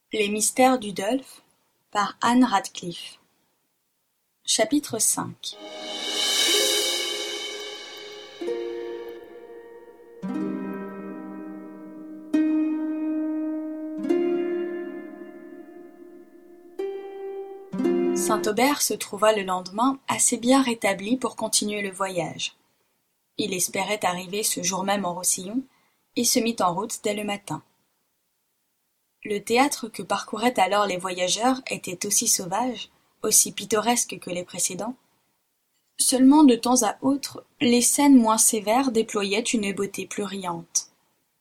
Les mystères d'Udolphe par Anne Radcliffe. Chapitre 5. Saint-Aubert se trouva le lendemain assez bien rétabli pour continuer le voyage. Il espérait arriver ce jour même en Roussillon et se mit en route dès le matin. Le théâtre que parcouraient alors les voyageurs était aussi sauvage, aussi pittoresque que les précédents. Seulement de temps à autre, les scènes moins sévères déployaient une beauté plus riante.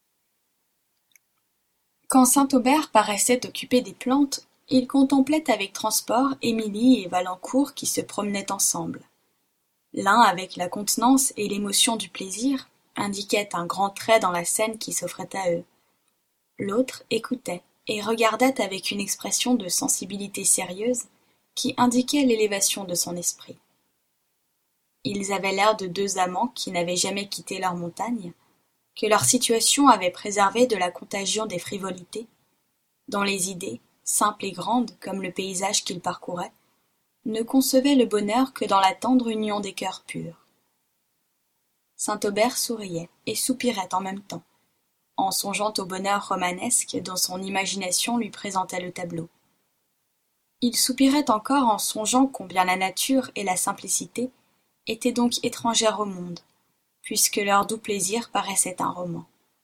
Quand Saint-Aubert paraissait occupé des plantes, il contemplait avec transport Émilie et Valancourt qui se promenaient ensemble. L'un, avec la contenance et l'émotion du plaisir, indiquait un grand trait dans la scène qui s'offrait à eux. L'autre écoutait et regardait avec une expression de sensibilité sérieuse qui indiquait l'élévation de son esprit. Ils avaient l'air de deux amants qui n'avaient jamais quitté leur montagne, que leur situation avait préservé de la contagion des frivolités, dont les idées, simples et grandes comme le paysage qu'ils parcouraient, ne concevaient le bonheur que dans la tendre union des cœurs purs. Saint-Aubert souriait et soupirait en même temps, en songeant au bonheur romanesque dont son imagination lui présentait le tableau. Il soupirait encore en songeant combien la nature et la simplicité étaient donc étrangères au monde, puisque leur doux plaisir paraissait un roman.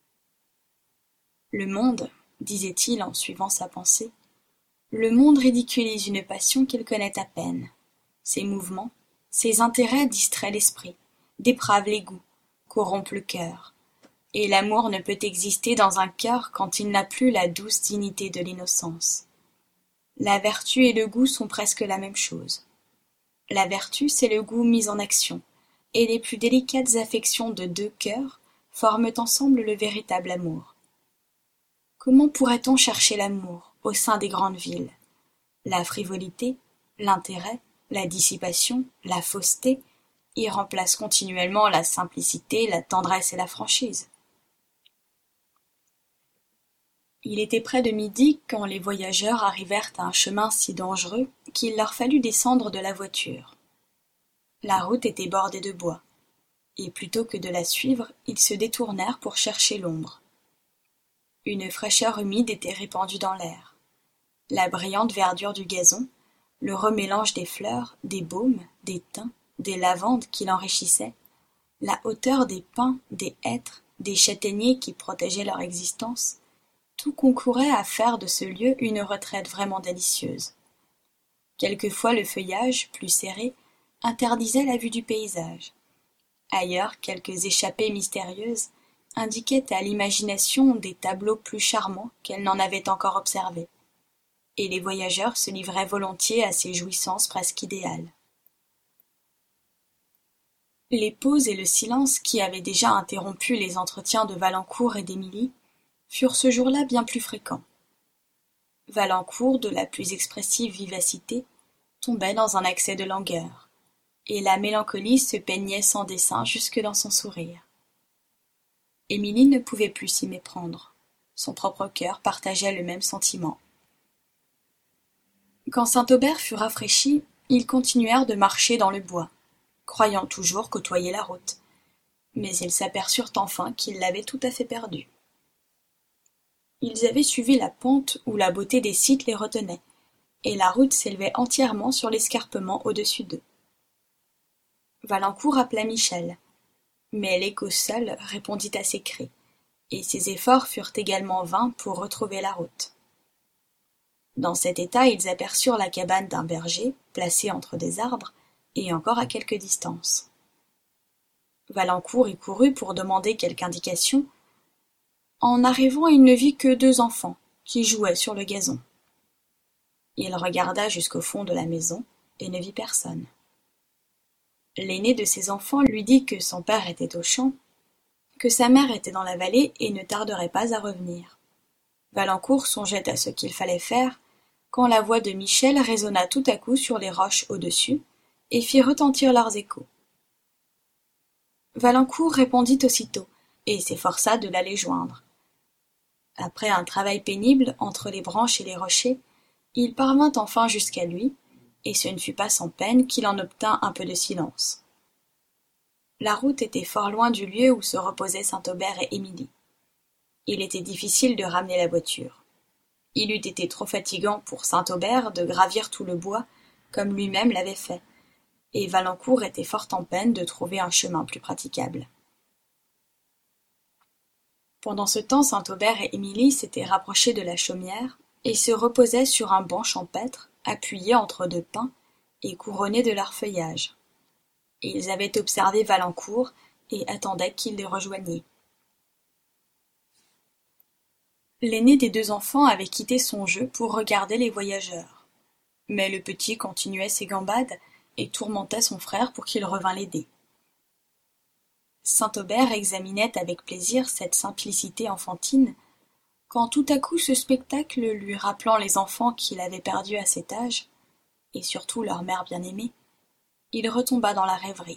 Le monde, disait-il en suivant sa pensée, le monde ridiculise une passion qu'il connaît à peine. Ses mouvements, ses intérêts distraient l'esprit, dépravent les goûts, corrompent le cœur. Et l'amour ne peut exister dans un cœur quand il n'a plus la douce dignité de l'innocence. La vertu et le goût sont presque la même chose. La vertu, c'est le goût mis en action, et les plus délicates affections de deux cœurs forment ensemble le véritable amour. Comment pourrait-on chercher l'amour au sein des grandes villes? La frivolité, l'intérêt, la dissipation, la fausseté y remplacent continuellement la simplicité, la tendresse et la franchise. Il était près de midi quand les voyageurs arrivèrent à un chemin si dangereux qu'il leur fallut descendre de la voiture. La route était bordée de bois, et plutôt que de la suivre, ils se détournèrent pour chercher l'ombre. Une fraîcheur humide était répandue dans l'air. La brillante verdure du gazon, le remélange des fleurs, des baumes, des thym, des lavandes qui l'enrichissaient, la hauteur des pins, des hêtres, des châtaigniers qui protégeaient leur existence, tout concourait à faire de ce lieu une retraite vraiment délicieuse. Quelquefois le feuillage, plus serré, interdisait la vue du paysage. Ailleurs, quelques échappées mystérieuses indiquaient à l'imagination des tableaux plus charmants qu'elle n'en avait encore observés. Et les voyageurs se livraient volontiers à ces jouissances presque idéales. Les pauses et le silence qui avaient déjà interrompu les entretiens de Valancourt et d'Émilie furent ce jour-là bien plus fréquents. Valancourt, de la plus expressive vivacité, tombait dans un accès de langueur, et la mélancolie se peignait sans dessein jusque dans son sourire. Émilie ne pouvait plus s'y méprendre. Son propre cœur partageait le même sentiment. Quand Saint-Aubert fut rafraîchi, ils continuèrent de marcher dans le bois, croyant toujours côtoyer la route, mais ils s'aperçurent enfin qu'ils l'avaient tout à fait perdue. Ils avaient suivi la pente où la beauté des sites les retenait, et la route s'élevait entièrement sur l'escarpement au-dessus d'eux. Valancourt appela Michel, mais l'écho seul répondit à ses cris, et ses efforts furent également vains pour retrouver la route. Dans cet état, ils aperçurent la cabane d'un berger, placée entre des arbres, et encore à quelque distance. Valancourt y courut pour demander quelque indication. En arrivant, il ne vit que deux enfants, qui jouaient sur le gazon. Il regarda jusqu'au fond de la maison, et ne vit personne. L'aîné de ses enfants lui dit que son père était au champ, que sa mère était dans la vallée et ne tarderait pas à revenir. Valancourt songeait à ce qu'il fallait faire, quand la voix de Michel résonna tout à coup sur les roches au-dessus, et fit retentir leurs échos. Valancourt répondit aussitôt, et s'efforça de l'aller joindre. Après un travail pénible entre les branches et les rochers, il parvint enfin jusqu'à lui, et ce ne fut pas sans peine qu'il en obtint un peu de silence. La route était fort loin du lieu où se reposaient Saint-Aubert et Émilie. Il était difficile de ramener la voiture. Il eût été trop fatigant pour Saint-Aubert de gravir tout le bois, comme lui-même l'avait fait, et Valancourt était fort en peine de trouver un chemin plus praticable. Pendant ce temps, Saint-Aubert et Émilie s'étaient rapprochés de la chaumière et se reposaient sur un banc champêtre, appuyé entre deux pins et couronné de leur feuillage. Ils avaient observé Valancourt et attendaient qu'il les rejoignît. L'aîné des deux enfants avait quitté son jeu pour regarder les voyageurs. Mais le petit continuait ses gambades et tourmentait son frère pour qu'il revînt l'aider. Saint-Aubert examinait avec plaisir cette simplicité enfantine, quand tout à coup ce spectacle lui rappelant les enfants qu'il avait perdus à cet âge, et surtout leur mère bien-aimée, il retomba dans la rêverie.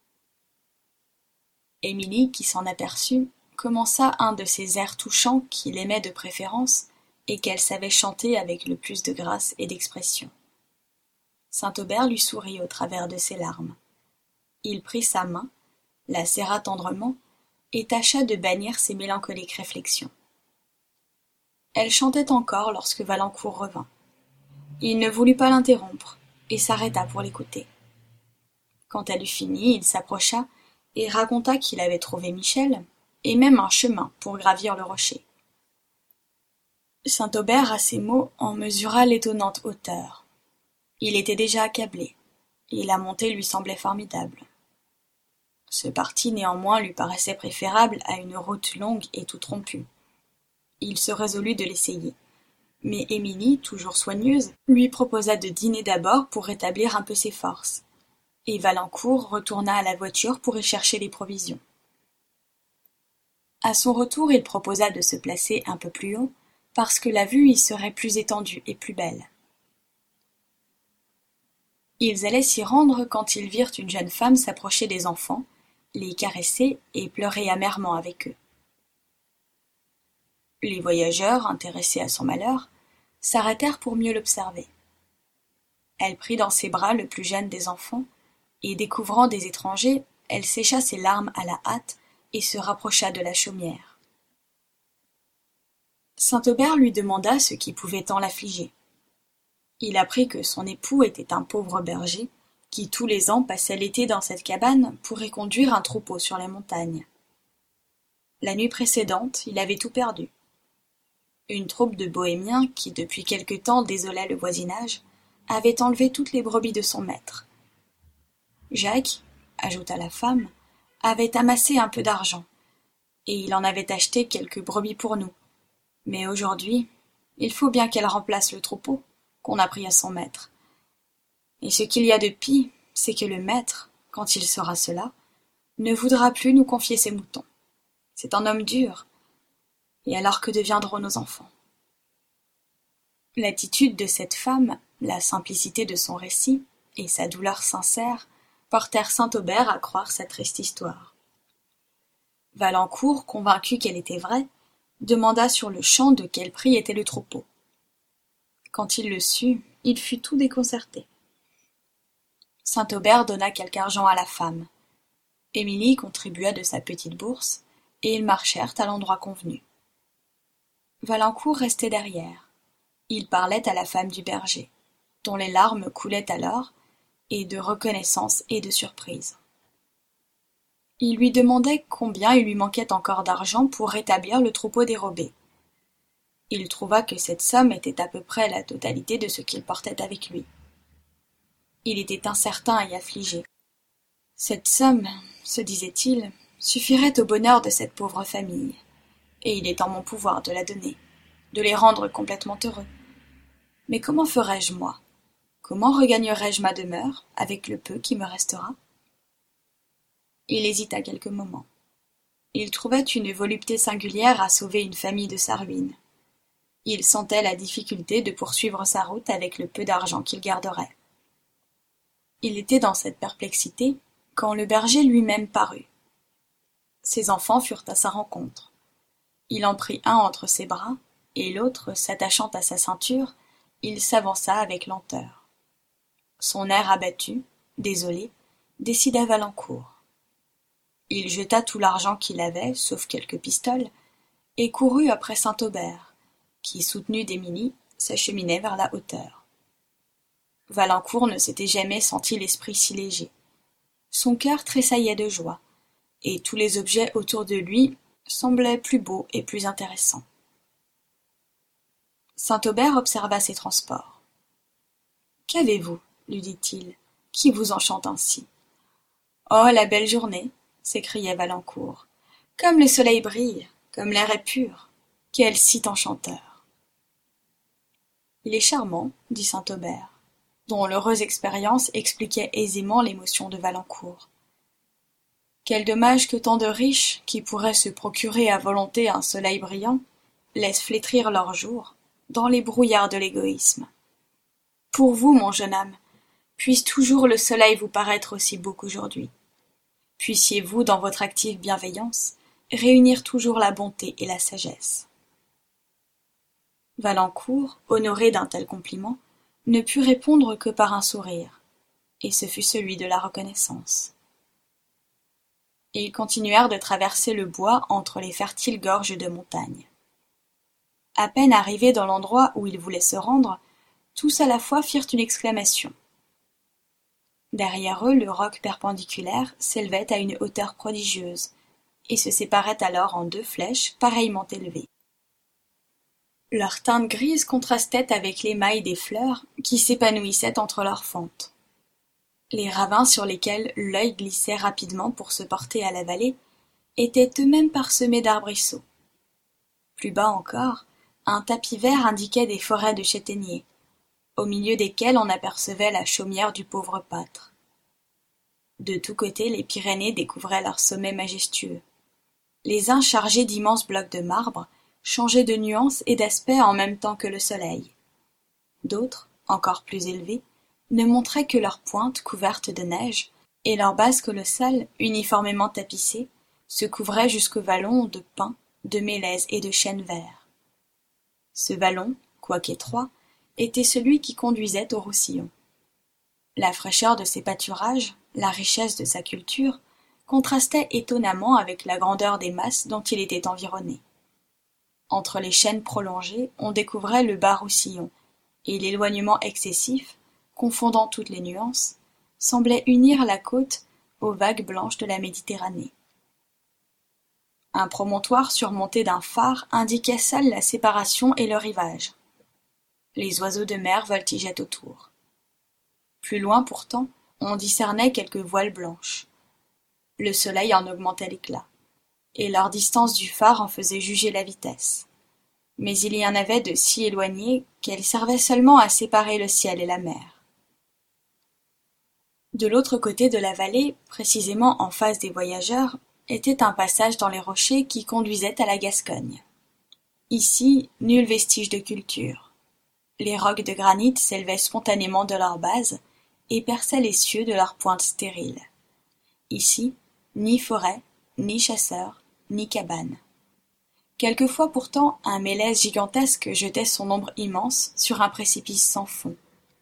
Émilie, qui s'en aperçut, commença un de ces airs touchants qu'il aimait de préférence et qu'elle savait chanter avec le plus de grâce et d'expression. Saint-Aubert lui sourit au travers de ses larmes. Il prit sa main, la serra tendrement et tâcha de bannir ses mélancoliques réflexions. Elle chantait encore lorsque Valancourt revint. Il ne voulut pas l'interrompre et s'arrêta pour l'écouter. Quand elle eut fini, il s'approcha et raconta qu'il avait trouvé Michel et même un chemin pour gravir le rocher. Saint-Aubert, à ces mots, en mesura l'étonnante hauteur. Il était déjà accablé, et la montée lui semblait formidable. Ce parti néanmoins lui paraissait préférable à une route longue et toute rompue. Il se résolut de l'essayer, mais Émilie, toujours soigneuse, lui proposa de dîner d'abord pour rétablir un peu ses forces, et Valancourt retourna à la voiture pour y chercher les provisions. À son retour, il proposa de se placer un peu plus haut, parce que la vue y serait plus étendue et plus belle. Ils allaient s'y rendre quand ils virent une jeune femme s'approcher des enfants, les caresser et pleurer amèrement avec eux. Les voyageurs, intéressés à son malheur, s'arrêtèrent pour mieux l'observer. Elle prit dans ses bras le plus jeune des enfants, et découvrant des étrangers, elle sécha ses larmes à la hâte et se rapprocha de la chaumière. Saint-Aubert lui demanda ce qui pouvait tant l'affliger. Il apprit que son époux était un pauvre berger, qui tous les ans passait l'été dans cette cabane pour y conduire un troupeau sur les montagnes. La nuit précédente, il avait tout perdu. Une troupe de bohémiens, qui depuis quelque temps désolait le voisinage, avait enlevé toutes les brebis de son maître. Jacques, ajouta la femme, avait amassé un peu d'argent, et il en avait acheté quelques brebis pour nous. Mais aujourd'hui, il faut bien qu'elle remplace le troupeau qu'on a pris à son maître. Et ce qu'il y a de pis, c'est que le maître, quand il saura cela, ne voudra plus nous confier ses moutons. C'est un homme dur. Et alors que deviendront nos enfants? L'attitude de cette femme, la simplicité de son récit, et sa douleur sincère, portèrent Saint-Aubert à croire sa triste histoire. Valancourt, convaincu qu'elle était vraie, demanda sur-le-champ de quel prix était le troupeau. Quand il le sut, il fut tout déconcerté. Saint-Aubert donna quelque argent à la femme. Émilie contribua de sa petite bourse, et ils marchèrent à l'endroit convenu. Valancourt restait derrière. Il parlait à la femme du berger, dont les larmes coulaient alors, et de reconnaissance et de surprise. Il lui demandait combien il lui manquait encore d'argent pour rétablir le troupeau dérobé. Il trouva que cette somme était à peu près la totalité de ce qu'il portait avec lui. Il était incertain et affligé. Cette somme, se disait-il, suffirait au bonheur de cette pauvre famille, et il est en mon pouvoir de la donner, de les rendre complètement heureux. Mais comment ferai-je, moi? Comment regagnerai-je ma demeure, avec le peu qui me restera? Il hésita quelques moments. Il trouvait une volupté singulière à sauver une famille de sa ruine. Il sentait la difficulté de poursuivre sa route avec le peu d'argent qu'il garderait. Il était dans cette perplexité quand le berger lui-même parut. Ses enfants furent à sa rencontre. Il en prit un entre ses bras, et l'autre, s'attachant à sa ceinture, il l'autre, et l'autre, s'attachant à sa ceinture, il s'avança avec lenteur. Son air abattu, désolé, décida Valancourt. Il jeta tout l'argent qu'il avait, sauf quelques pistoles, et courut après Saint-Aubert, qui, soutenu d'Émilie, s'acheminait vers la hauteur. Valancourt ne s'était jamais senti l'esprit si léger. Son cœur tressaillait de joie, et tous les objets autour de lui semblaient plus beaux et plus intéressants. Saint-Aubert observa ces transports. « Qu'avez-vous » lui dit-il, « qui vous enchante ainsi ?»« Oh, la belle journée !» s'écriait Valancourt. « Comme le soleil brille, comme l'air est pur, quel site enchanteur !»« Il est charmant, » dit Saint-Aubert, dont l'heureuse expérience expliquait aisément l'émotion de Valancourt. Quel dommage que tant de riches, qui pourraient se procurer à volonté un soleil brillant, laissent flétrir leur jour dans les brouillards de l'égoïsme. Pour vous, mon jeune âme, puisse toujours le soleil vous paraître aussi beau qu'aujourd'hui. Puissiez-vous, dans votre active bienveillance, réunir toujours la bonté et la sagesse. Valancourt, honoré d'un tel compliment, ne put répondre que par un sourire, et ce fut celui de la reconnaissance. Ils continuèrent de traverser le bois entre les fertiles gorges de montagne. À peine arrivés dans l'endroit où ils voulaient se rendre, tous à la fois firent une exclamation. Derrière eux, le roc perpendiculaire s'élevait à une hauteur prodigieuse, et se séparait alors en deux flèches pareillement élevées. Leur teinte grise contrastait avec l'émail des fleurs qui s'épanouissaient entre leurs fentes. Les ravins sur lesquels l'œil glissait rapidement pour se porter à la vallée étaient eux-mêmes parsemés d'arbrisseaux. Plus bas encore, un tapis vert indiquait des forêts de châtaigniers, au milieu desquels on apercevait la chaumière du pauvre pâtre. De tous côtés, les Pyrénées découvraient leurs sommets majestueux. Les uns chargés d'immenses blocs de marbre changeaient de nuances et d'aspect en même temps que le soleil. D'autres, encore plus élevés, ne montraient que leurs pointes couvertes de neige, et leurs bases colossales, uniformément tapissées, se couvraient jusqu'aux vallons de pins, de mélèzes et de chênes verts. Ce vallon, quoique étroit, était celui qui conduisait au Roussillon. La fraîcheur de ses pâturages, la richesse de sa culture, contrastaient étonnamment avec la grandeur des masses dont il était environné. Entre les chênes prolongés, on découvrait le bas Roussillon, et l'éloignement excessif, confondant toutes les nuances, semblait unir la côte aux vagues blanches de la Méditerranée. Un promontoire surmonté d'un phare indiquait seul la séparation et le rivage. Les oiseaux de mer voltigeaient autour. Plus loin pourtant, on discernait quelques voiles blanches. Le soleil en augmentait l'éclat, et leur distance du phare en faisait juger la vitesse. Mais il y en avait de si éloignées qu'elles servaient seulement à séparer le ciel et la mer. De l'autre côté de la vallée, précisément en face des voyageurs, était un passage dans les rochers qui conduisait à la Gascogne. Ici, nul vestige de culture. Les rocs de granit s'élevaient spontanément de leur base et perçaient les cieux de leurs pointes stériles. Ici, ni forêt, ni chasseurs, ni cabane. Quelquefois pourtant un mélèze gigantesque jetait son ombre immense sur un précipice sans fond.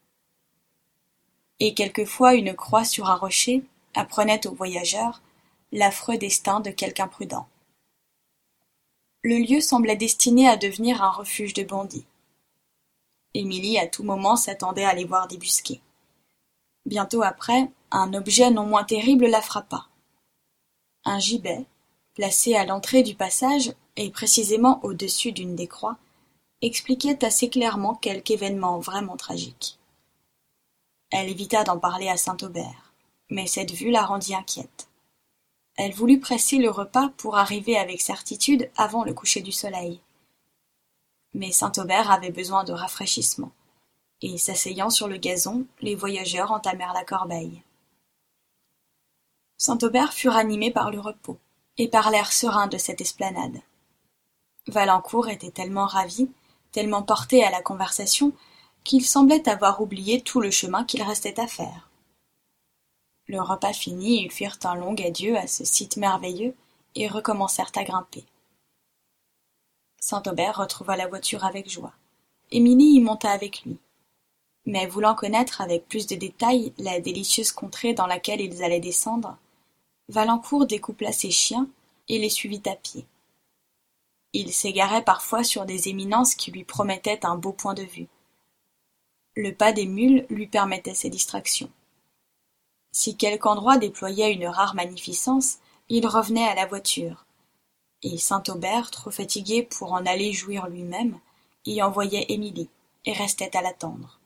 Et quelquefois une croix sur un rocher apprenait aux voyageurs l'affreux destin de quelque imprudent. Le lieu semblait destiné à devenir un refuge de bandits. Émilie à tout moment s'attendait à les voir débusqués. Bientôt après, un objet non moins terrible la frappa. Un gibet, placé à l'entrée du passage et précisément au-dessus d'une des croix, expliquait assez clairement quelque événement vraiment tragique. Elle évita d'en parler à Saint-Aubert, mais cette vue la rendit inquiète. Elle voulut presser le repas pour arriver avec certitude avant le coucher du soleil. Mais Saint-Aubert avait besoin de rafraîchissement, et s'asseyant sur le gazon, les voyageurs entamèrent la corbeille. Saint-Aubert fut ranimé par le repos, et par l'air serein de cette esplanade. Valancourt était tellement ravi, tellement porté à la conversation, qu'il semblait avoir oublié tout le chemin qu'il restait à faire. Le repas fini, ils firent un long adieu à ce site merveilleux et recommencèrent à grimper. Saint-Aubert retrouva la voiture avec joie. Émilie y monta avec lui. Mais voulant connaître avec plus de détails la délicieuse contrée dans laquelle ils allaient descendre, Valancourt découpla ses chiens et les suivit à pied. Il s'égarait parfois sur des éminences qui lui promettaient un beau point de vue. Le pas des mules lui permettait ces distractions. Si quelque endroit déployait une rare magnificence, il revenait à la voiture, et Saint-Aubert, trop fatigué pour en aller jouir lui-même, y envoyait Émilie, et restait à l'attendre.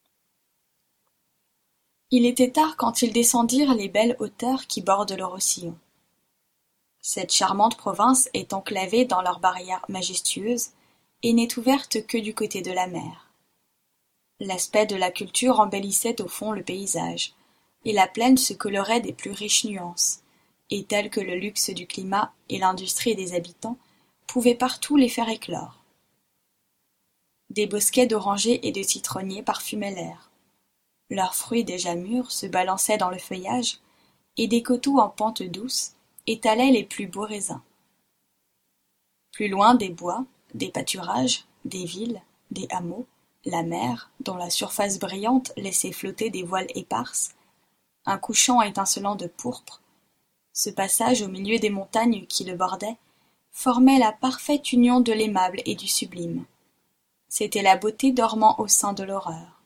Il était tard quand ils descendirent les belles hauteurs qui bordent le Roussillon. Cette charmante province est enclavée dans leurs barrières majestueuses et n'est ouverte que du côté de la mer. L'aspect de la culture embellissait au fond le paysage, et la plaine se colorait des plus riches nuances, et tel que le luxe du climat et l'industrie des habitants pouvaient partout les faire éclore. Des bosquets d'orangers et de citronniers parfumaient l'air. Leurs fruits déjà mûrs se balançaient dans le feuillage, et des coteaux en pente douce étalaient les plus beaux raisins. Plus loin des bois, des pâturages, des villes, des hameaux, la mer, dont la surface brillante laissait flotter des voiles éparses, un couchant étincelant de pourpre, ce passage au milieu des montagnes qui le bordaient, formait la parfaite union de l'aimable et du sublime. C'était la beauté dormant au sein de l'horreur.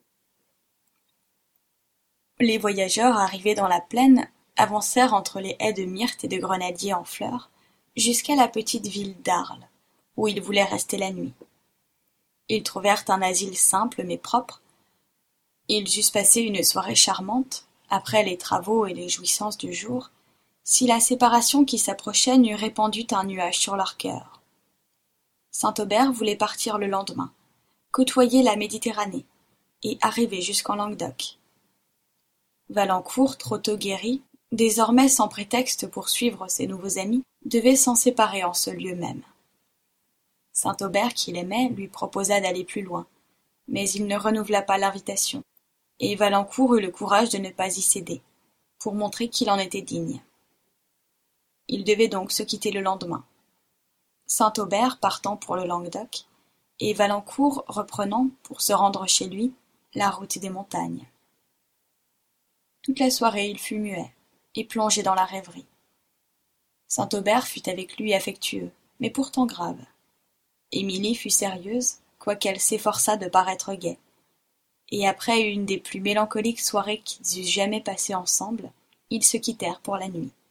Les voyageurs, arrivés dans la plaine, avancèrent entre les haies de myrtes et de grenadiers en fleurs, jusqu'à la petite ville d'Arles, où ils voulaient rester la nuit. Ils trouvèrent un asile simple mais propre. Ils eussent passé une soirée charmante, après les travaux et les jouissances du jour, si la séparation qui s'approchait n'eût répandu un nuage sur leur cœur. Saint-Aubert voulait partir le lendemain, côtoyer la Méditerranée, et arriver jusqu'en Languedoc. Valancourt, trop tôt guéri, désormais sans prétexte pour suivre ses nouveaux amis, devait s'en séparer en ce lieu même. Saint-Aubert, qui l'aimait, lui proposa d'aller plus loin, mais il ne renouvela pas l'invitation, et Valancourt eut le courage de ne pas y céder, pour montrer qu'il en était digne. Il devait donc se quitter le lendemain. Saint-Aubert partant pour le Languedoc, et Valancourt reprenant, pour se rendre chez lui, la route des montagnes. Toute la soirée il fut muet, et plongé dans la rêverie. Saint-Aubert fut avec lui affectueux, mais pourtant grave. Émilie fut sérieuse, quoiqu'elle s'efforçât de paraître gaie. Et après une des plus mélancoliques soirées qu'ils eussent jamais passées ensemble, ils se quittèrent pour la nuit.